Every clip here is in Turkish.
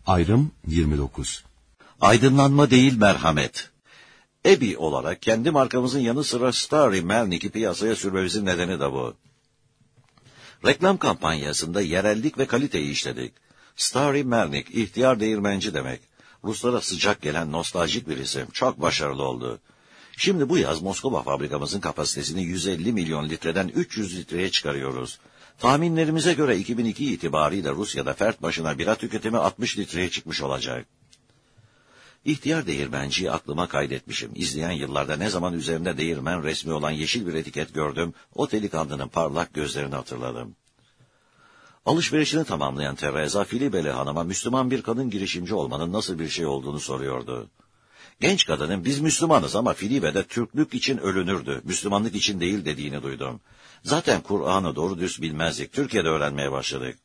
Ayrım 29. Aydınlanma değil merhamet. EBI olarak kendi markamızın yanı sıra Starry Melnik'i piyasaya sürmemizin nedeni de bu. Reklam kampanyasında yerellik ve kaliteyi işledik. Starry Melnik, ihtiyar değirmenci demek. Ruslara sıcak gelen nostaljik bir isim. Çok başarılı oldu. Şimdi bu yaz Moskova fabrikamızın kapasitesini 150 milyon litreden 300 litreye çıkarıyoruz. Tahminlerimize göre 2002 itibariyle Rusya'da fert başına bira tüketimi 60 litreye çıkmış olacak. İhtiyar değirmenciyi aklıma kaydetmişim. İzleyen yıllarda ne zaman üzerinde değirmen resmi olan yeşil bir etiket gördüm, o delikanlının parlak gözlerini hatırladım. Alışverişini tamamlayan Teresa, Filibeli Hanım'a Müslüman bir kadın girişimci olmanın nasıl bir şey olduğunu soruyordu. Genç kadının biz Müslümanız ama Filibe'de Türklük için ölünürdü, Müslümanlık için değil dediğini duydum. Zaten Kur'an'ı doğru düz bilmezdik, Türkiye'de öğrenmeye başladık.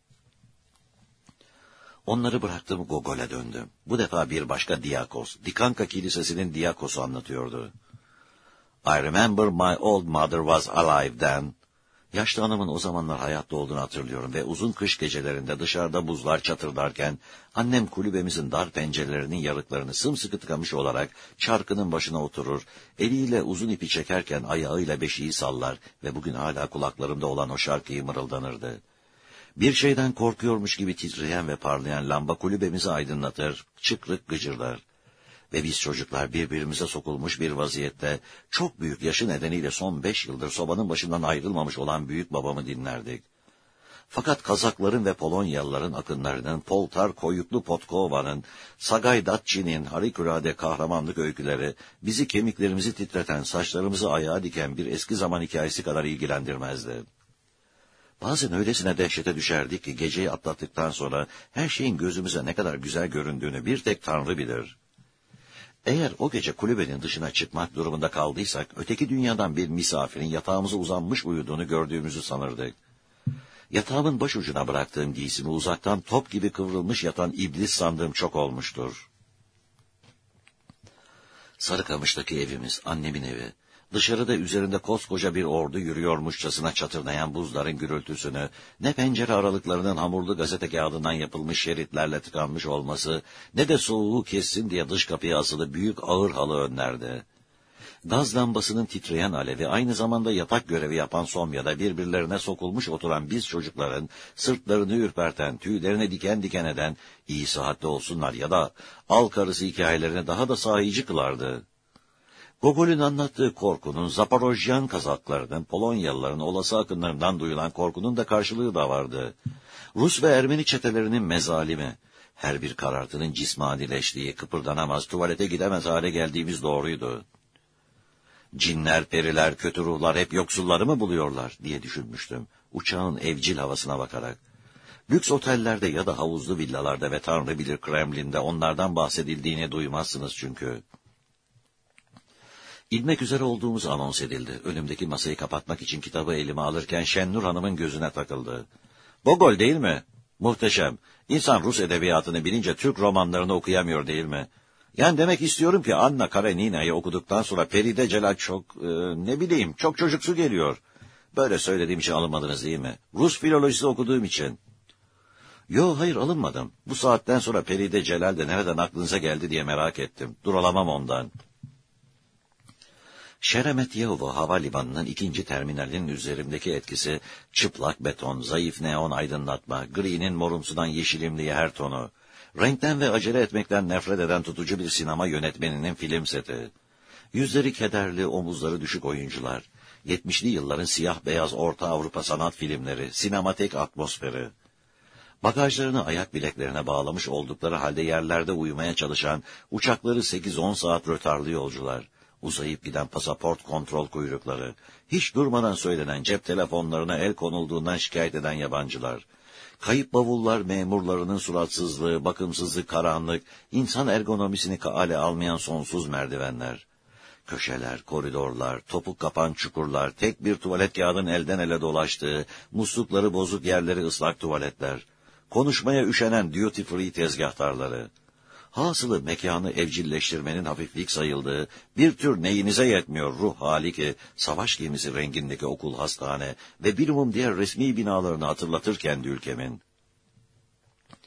Onları bıraktım, Gogol'e döndüm. Bu defa bir başka Diyakos, Dikanka Kilisesi'nin Diyakos'u anlatıyordu. I remember my old mother was alive then. Yaşlı hanımın o zamanlar hayatta olduğunu hatırlıyorum ve uzun kış gecelerinde dışarıda buzlar çatırdarken annem kulübemizin dar pencerelerinin yarıklarını sımsıkı tıkamış olarak çarkının başına oturur, eliyle uzun ipi çekerken ayağıyla beşiği sallar ve bugün hala kulaklarımda olan o şarkıyı mırıldanırdı. Bir şeyden korkuyormuş gibi titreyen ve parlayan lamba kulübemizi aydınlatır, çıkrık gıcırlar. Ve biz çocuklar birbirimize sokulmuş bir vaziyette, çok büyük yaşı nedeniyle son 5 yıldır sobanın başından ayrılmamış olan büyük babamı dinlerdik. Fakat Kazakların ve Polonyalıların akınlarının, Poltar Koyuklu Potkova'nın, Sagaydatçi'nin harikulade kahramanlık öyküleri, bizi kemiklerimizi titreten, saçlarımızı ayağa diken bir eski zaman hikayesi kadar ilgilendirmezdi. Bazen öylesine dehşete düşerdik ki geceyi atlattıktan sonra her şeyin gözümüze ne kadar güzel göründüğünü bir tek Tanrı bilir. Eğer o gece kulübenin dışına çıkmak durumunda kaldıysak, öteki dünyadan bir misafirin yatağımıza uzanmış uyuduğunu gördüğümüzü sanırdık. Yatağımın başucuna bıraktığım giysimi uzaktan top gibi kıvrılmış yatan iblis sandığım çok olmuştur. Sarıkamış'taki evimiz, annemin evi. Dışarıda üzerinde koskoca bir ordu yürüyormuşçasına çatırdayan buzların gürültüsünü, ne pencere aralıklarının hamurlu gazete kağıdından yapılmış şeritlerle tıkanmış olması, ne de soğuğu kessin diye dış kapıya asılı büyük ağır halı önlerdi. Gaz lambasının titreyen alevi, aynı zamanda yatak görevi yapan somyada birbirlerine sokulmuş oturan biz çocukların, sırtlarını ürperten, tüylerini diken diken eden, iyi sıhhatli olsunlar ya da al karısı hikayelerini daha da sahici kılardı. Gogol'ün anlattığı korkunun, Zaporojyan Kazaklarının, Polonyalıların olası akınlarından duyulan korkunun da karşılığı da vardı. Rus ve Ermeni çetelerinin mezalimi, her bir karartının cismanileştiği, kıpırdanamaz, tuvalete gidemez hale geldiğimiz doğruydu. Cinler, periler, kötü ruhlar hep yoksulları mı buluyorlar diye düşünmüştüm, uçağın evcil havasına bakarak. Lüks otellerde ya da havuzlu villalarda ve Tanrı bilir Kremlin'de onlardan bahsedildiğini duymazsınız çünkü. İnmek üzere olduğumuz anons edildi. Önümdeki masayı kapatmak için kitabı elime alırken Şennur Hanım'ın gözüne takıldı. Gogol değil mi? Muhteşem. İnsan Rus edebiyatını bilince Türk romanlarını okuyamıyor değil mi? Yani demek istiyorum ki Anna Karenina'yı okuduktan sonra Feride Celal çok, çok çocuksu geliyor. Böyle söylediğim için alınmadınız değil mi? Rus filolojisi okuduğum için. Yo, hayır alınmadım. Bu saatten sonra Feride Celal de nereden aklınıza geldi diye merak ettim. Dur alamam ondan. Şeremetyevo havalimanının 2. terminalinin üzerimdeki etkisi, çıplak beton, zayıf neon aydınlatma, gri'nin morumsudan yeşilimliği her tonu, renkten ve acele etmekten nefret eden tutucu bir sinema yönetmeninin film seti, yüzleri kederli, omuzları düşük oyuncular, 70'li yılların siyah beyaz Orta Avrupa sanat filmleri, sinematek atmosferi, bagajlarını ayak bileklerine bağlamış oldukları halde yerlerde uyumaya çalışan, uçakları 8-10 saat rötarlı yolcular, uzayıp giden pasaport kontrol kuyrukları, hiç durmadan söylenen cep telefonlarına el konulduğundan şikayet eden yabancılar, kayıp bavullar memurlarının suratsızlığı, bakımsızlık, karanlık, insan ergonomisini kale almayan sonsuz merdivenler, köşeler, koridorlar, topuk kapan çukurlar, tek bir tuvalet kağıdın elden ele dolaştığı, muslukları bozuk yerleri ıslak tuvaletler, konuşmaya üşenen duty free tezgahtarları, hasılı mekanı evcilleştirmenin hafiflik sayıldığı, bir tür neyinize yetmiyor ruh hali ki, savaş gemisi rengindeki okul, hastane ve birimum diğer resmi binalarını hatırlatır kendi ülkemin.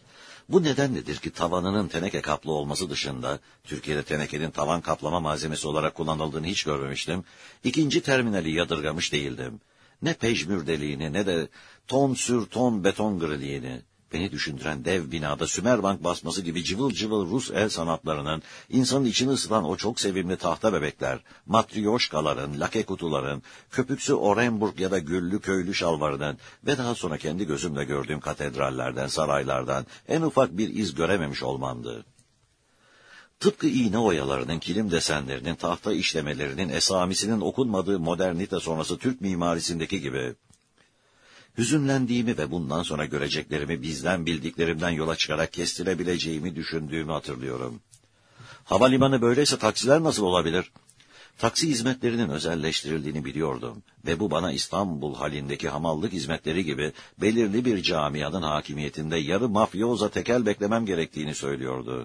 Bu nedenledir ki tavanının teneke kaplı olması dışında, Türkiye'de tenekenin tavan kaplama malzemesi olarak kullanıldığını hiç görmemiştim, ikinci terminali yadırgamış değildim. Ne pejmür deliğini ne de ton sür ton beton griliğini. Beni düşündüren dev binada Sümerbank basması gibi cıvıl cıvıl Rus el sanatlarının, insanın içini ısıtan o çok sevimli tahta bebekler, matryoşkaların, lake kutuların, köpüksü Orenburg ya da güllü köylü şalvarının ve daha sonra kendi gözümle gördüğüm katedrallerden, saraylardan en ufak bir iz görememiş olmamdı. Tıpkı iğne oyalarının, kilim desenlerinin, tahta işlemelerinin esamisinin okunmadığı modernite sonrası Türk mimarisindeki gibi, hüzünlendiğimi ve bundan sonra göreceklerimi bizden bildiklerimden yola çıkarak kestirebileceğimi düşündüğümü hatırlıyorum. Havalimanı böyleyse taksiler nasıl olabilir? Taksi hizmetlerinin özelleştirildiğini biliyordum ve bu bana İstanbul halindeki hamallık hizmetleri gibi belirli bir camianın hakimiyetinde yarı mafyoza tekel beklemem gerektiğini söylüyordu.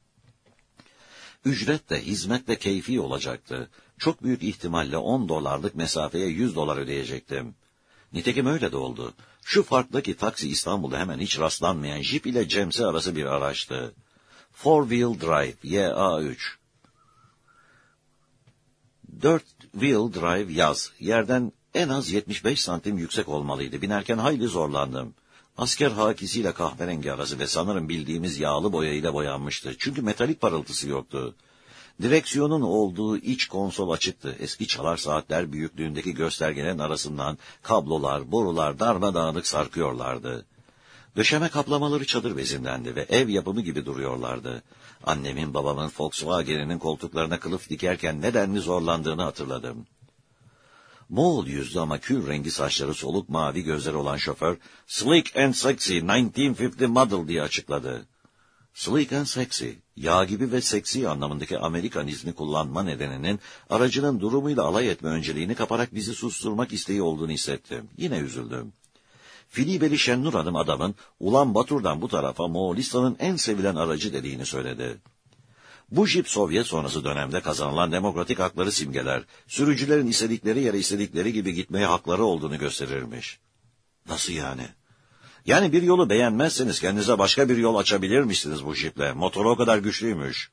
Ücret de hizmet de keyfi olacaktı. Çok büyük ihtimalle $10 mesafeye $100 ödeyecektim. Nitekim öyle de oldu. Şu farklı ki taksi İstanbul'da hemen hiç rastlanmayan jip ile cemse arası bir araçtı. Four Wheel Drive, YA3. 4 Wheel Drive yaz. Yerden en az 75 santim yüksek olmalıydı. Binerken hayli zorlandım. Asker hakisiyle kahverengi arası ve sanırım bildiğimiz yağlı boyayla boyanmıştı. Çünkü metalik parıltısı yoktu. Direksiyonun olduğu iç konsol açıktı. Eski çalar saatler büyüklüğündeki göstergelerin arasından kablolar, borular darmadağınık sarkıyorlardı. Döşeme kaplamaları çadır bezindendi ve ev yapımı gibi duruyorlardı. Annemin babamın Volkswagen'inin koltuklarına kılıf dikerken nedenli zorlandığını hatırladım. Moğol yüzlü ama kül rengi saçları, soluk mavi gözleri olan şoför, "Slick and sexy 1950 model" diye açıkladı. Slick and sexy, yağ gibi ve seksi anlamındaki Amerikanizmi kullanma nedeninin aracının durumuyla alay etme önceliğini kaparak bizi susturmak isteği olduğunu hissettim. Yine üzüldüm. Filibeli Şennur Hanım adamın Ulan Batur'dan bu tarafa Moğolistan'ın en sevilen aracı dediğini söyledi. Bu jip Sovyet sonrası dönemde kazanılan demokratik hakları simgeler, sürücülerin istedikleri yere istedikleri gibi gitmeye hakları olduğunu gösterirmiş. Nasıl yani? Yani bir yolu beğenmezseniz kendinize başka bir yol açabilir misiniz bu jiple? Motoru o kadar güçlüymüş.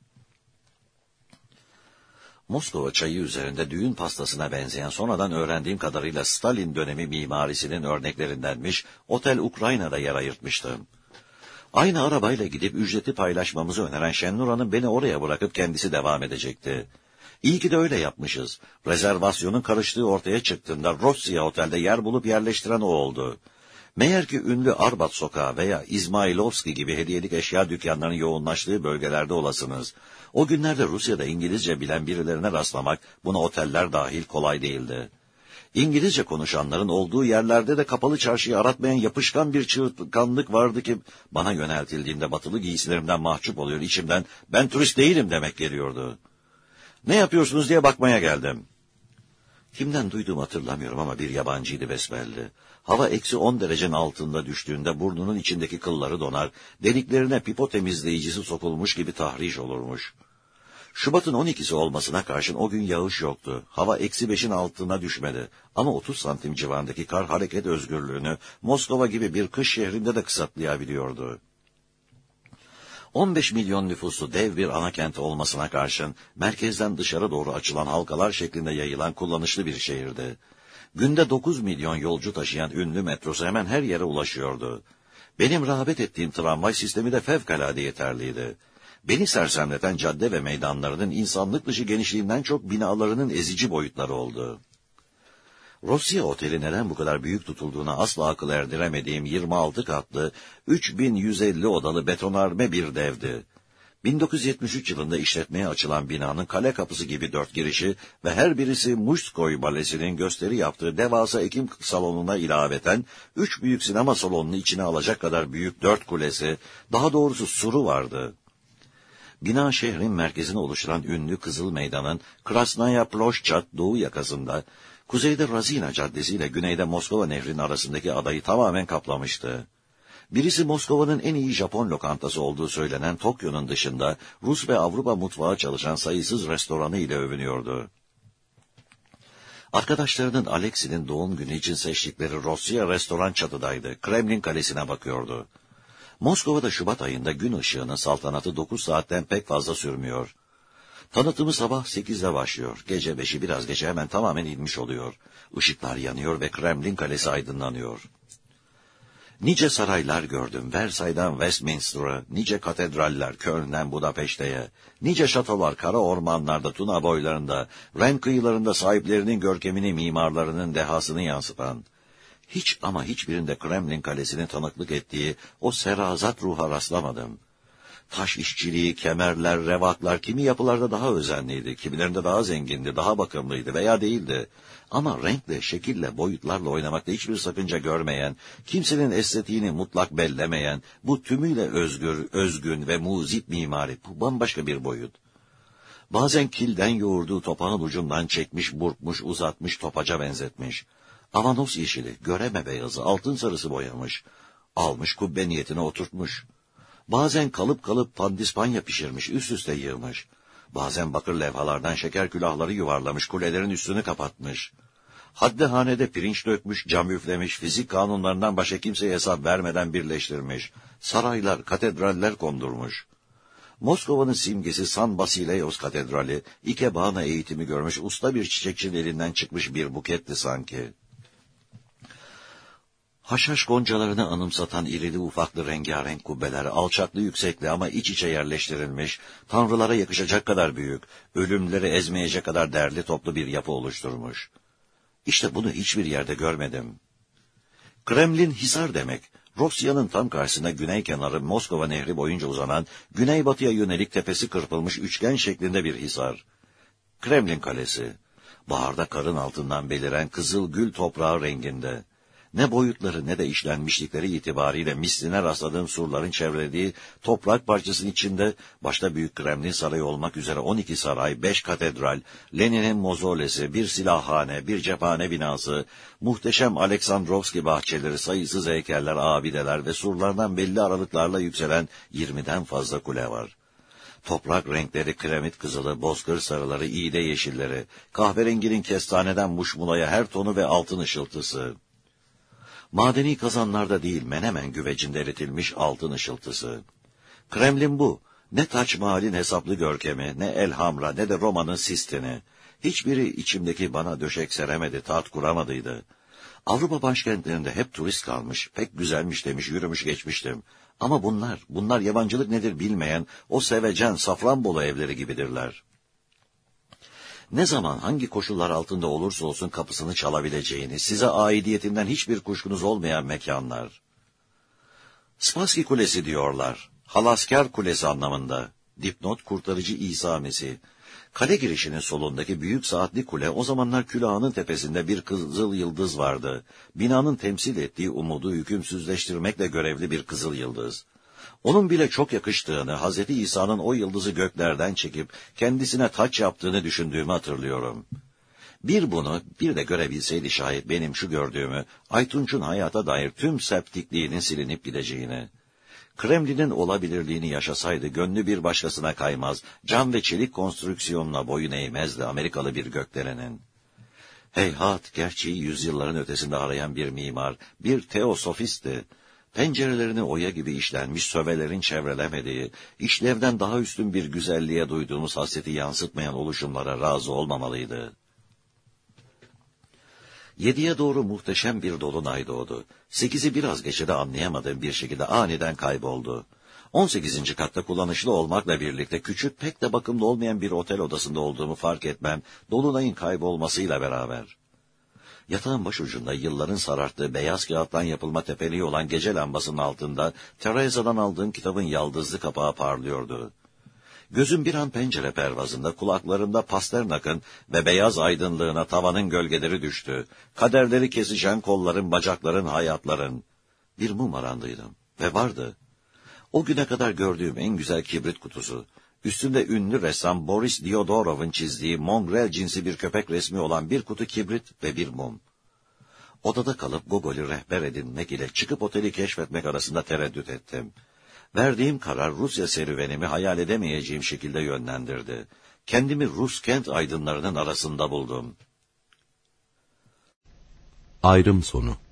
Moskova çayı üzerinde düğün pastasına benzeyen sonradan öğrendiğim kadarıyla Stalin dönemi mimarisinin örneklerindenmiş, Otel Ukrayna'da yer ayırtmıştım. Aynı arabayla gidip ücreti paylaşmamızı öneren Şennur Hanım beni oraya bırakıp kendisi devam edecekti. İyi ki de öyle yapmışız. Rezervasyonun karıştığı ortaya çıktığında Rossiya Otel'de yer bulup yerleştiren o oldu. Meğer ki ünlü Arbat Sokağı veya İzmailovski gibi hediyelik eşya dükkanlarının yoğunlaştığı bölgelerde olasınız. O günlerde Rusya'da İngilizce bilen birilerine rastlamak, buna oteller dahil, kolay değildi. İngilizce konuşanların olduğu yerlerde de kapalı çarşıyı aratmayan yapışkan bir çığırtkanlık vardı ki bana yöneltildiğimde batılı giysilerimden mahcup oluyor, içimden "ben turist değilim" demek geliyordu. "Ne yapıyorsunuz?" diye bakmaya geldim. Kimden duyduğumu hatırlamıyorum ama bir yabancıydı besbelli. Hava -10 derecenin altında düştüğünde burnunun içindeki kılları donar, deliklerine pipo temizleyicisi sokulmuş gibi tahriş olurmuş. Şubat'ın 12'si olmasına karşın o gün yağış yoktu. Hava -5'in altına düşmedi. Ama 30 santim civarındaki kar hareket özgürlüğünü Moskova gibi bir kış şehrinde de kısıtlayabiliyordu. 15 milyon nüfuslu dev bir ana kent olmasına karşın merkezden dışarı doğru açılan halkalar şeklinde yayılan kullanışlı bir şehirdi. Günde 9 milyon yolcu taşıyan ünlü metrosu hemen her yere ulaşıyordu. Benim rağbet ettiğim tramvay sistemi de fevkalade yeterliydi. Beni sersemleten cadde ve meydanlarının insanlık dışı genişliğinden çok binalarının ezici boyutları oldu. Rossiya Oteli neden bu kadar büyük tutulduğuna asla akıl erdiremediğim 26 katlı, 3150 odalı betonarme bir devdi. 1973 yılında işletmeye açılan binanın kale kapısı gibi 4 girişi ve her birisi Muşkoy Balesi'nin gösteri yaptığı devasa ekim salonuna ilaveten 3 büyük sinema salonunu içine alacak kadar büyük 4 kulesi, daha doğrusu suru vardı. Bina şehrin merkezini oluşturan ünlü Kızıl Meydan'ın Krasnaya Ploşçat doğu yakasında, kuzeyde Razina Caddesi ile güneyde Moskova Nehri'nin arasındaki adayı tamamen kaplamıştı. Birisi Moskova'nın en iyi Japon lokantası olduğu söylenen Tokyo'nun dışında Rus ve Avrupa mutfağı çalışan sayısız restoranı ile övünüyordu. Arkadaşlarının Alexi'nin doğum günü için seçtikleri Rossiya restoran çatıdaydı. Kremlin Kalesi'ne bakıyordu. Moskova'da Şubat ayında gün ışığının saltanatı 9 saatten pek fazla sürmüyor. Tanıtımı sabah 8'de başlıyor. Gece 5'i biraz geçe hemen tamamen inmiş oluyor. Işıklar yanıyor ve Kremlin Kalesi aydınlanıyor. Nice saraylar gördüm, Versay'dan Westminster'a, nice katedraller Köln'den Budapeşte'ye, nice şatolar kara ormanlarda, Tuna boylarında, Ren kıyılarında sahiplerinin görkemini, mimarlarının dehasını yansıtan, hiç ama hiçbirinde Kremlin Kalesi'nin tanıklık ettiği o serazat ruha rastlamadım. Taş işçiliği, kemerler, revaklar kimi yapılarda daha özenliydi, kimilerinde daha zengindi, daha bakımlıydı veya değildi. Ama renkle, şekille, boyutlarla oynamakta hiçbir sakınca görmeyen, kimsenin estetiğini mutlak bellemeyen, bu tümüyle özgür, özgün ve muzip mimari, bu bambaşka bir boyut. Bazen kilden yoğurduğu topağın ucundan çekmiş, burkmuş, uzatmış, topaca benzetmiş. Avanos yeşili, göreme beyazı, altın sarısı boyamış. Almış kubbe niyetine oturtmuş. Bazen kalıp pandispanya pişirmiş, üst üste yığmış. Bazen bakır levhalardan şeker külahları yuvarlamış, kulelerin üstünü kapatmış. Haddehanede pirinç dökmüş, cam üflemiş, fizik kanunlarından başka kimseye hesap vermeden birleştirmiş. Saraylar, katedraller kondurmuş. Moskova'nın simgesi San Basileios Katedrali, ikebana eğitimi görmüş, usta bir çiçekçinin elinden çıkmış bir buketti sanki. Haşhaş goncalarını anımsatan irili ufaklı rengarenk kubbeler, alçaklı yüksekli ama iç içe yerleştirilmiş, tanrılara yakışacak kadar büyük, ölümleri ezmeyecek kadar derli toplu bir yapı oluşturmuş. İşte bunu hiçbir yerde görmedim. Kremlin hisar demek, Rusya'nın tam karşısında güney kenarı Moskova Nehri boyunca uzanan, güneybatıya yönelik tepesi kırpılmış üçgen şeklinde bir hisar. Kremlin Kalesi, baharda karın altından beliren kızıl gül toprağı renginde. Ne boyutları ne de işlenmişlikleri itibariyle misline rastladığım surların çevrelediği toprak parçasının içinde başta Büyük Kremlin Sarayı olmak üzere 12 saray, 5 katedral, Lenin'in mozolesi, bir silahhane, bir cephane binası, muhteşem Aleksandrovski bahçeleri, sayısız heykeller, abideler ve surlardan belli aralıklarla yükselen 20'den fazla kule var. Toprak renkleri, kremit kızılı, bozkır sarıları, iğde yeşilleri, kahverenginin kestaneden muşmulaya her tonu ve altın ışıltısı. Madeni kazanlarda değil, Menemen güvecinde eritilmiş altın ışıltısı. Kremlin bu. Ne Taç Mahal'in hesaplı görkemi, ne Elhamra, ne de Roma'nın Sistini. Hiçbiri içimdeki bana döşek seremedi, taht kuramadıydı. Avrupa başkentlerinde hep turist kalmış, pek güzelmiş demiş, yürümüş geçmiştim. Ama bunlar yabancılık nedir bilmeyen o sevecen Safranbolu evleri gibidirler. Ne zaman hangi koşullar altında olursa olsun kapısını çalabileceğini, size aidiyetinden hiçbir kuşkunuz olmayan mekanlar. Spassky Kulesi diyorlar. Halaskar Kulesi anlamında. Dipnot kurtarıcı İsa Mesih. Kale girişinin solundaki büyük saatli kule o zamanlar külahının tepesinde bir kızıl yıldız vardı. Binanın temsil ettiği umudu hükümsüzleştirmekle görevli bir kızıl yıldız. Onun bile çok yakıştığını, Hazreti İsa'nın o yıldızı göklerden çekip kendisine taç yaptığını düşündüğümü hatırlıyorum. Bir bunu, bir de görebilseydi şayet benim şu gördüğümü, Aytunç'un hayata dair tüm septikliğinin silinip gideceğini. Kremlin'in olabilirliğini yaşasaydı gönlü bir başkasına kaymaz, cam ve çelik konstrüksiyonla boyun eğmezdi Amerikalı bir gökdelenin. Heyhat, gerçeği yüzyılların ötesinde arayan bir mimar, bir teosofisti. Pencerelerini oya gibi işlenmiş sövelerin çevrelemediği, işlevden daha üstün bir güzelliğe duyduğumuz hasreti yansıtmayan oluşumlara razı olmamalıydı. 7'ye doğru muhteşem bir dolunay doğdu. 8'i biraz geçe de anlayamadığım bir şekilde aniden kayboldu. 18. katta kullanışlı olmakla birlikte küçük, pek de bakımlı olmayan bir otel odasında olduğumu fark etmem, dolunayın kaybolmasıyla beraber. Yatağın başucunda yılların sararttığı beyaz kağıttan yapılma tepeliği olan gece lambasının altında Teresa'dan aldığım kitabın yaldızlı kapağı parlıyordu. Gözüm bir an pencere pervazında, kulaklarımda Pasternak'ın ve beyaz aydınlığına tavanın gölgeleri düştü. Kaderleri kesişen kolların, bacakların, hayatların. Bir mum arandıydım ve vardı. O güne kadar gördüğüm en güzel kibrit kutusu. Üstünde ünlü ressam Boris Diodorov'un çizdiği mongrel cinsi bir köpek resmi olan bir kutu kibrit ve bir mum. Odada kalıp Gogol'ü rehber edinmek ile çıkıp oteli keşfetmek arasında tereddüt ettim. Verdiğim karar Rusya serüvenimi hayal edemeyeceğim şekilde yönlendirdi. Kendimi Rus kent aydınlarının arasında buldum. Ayrım sonu.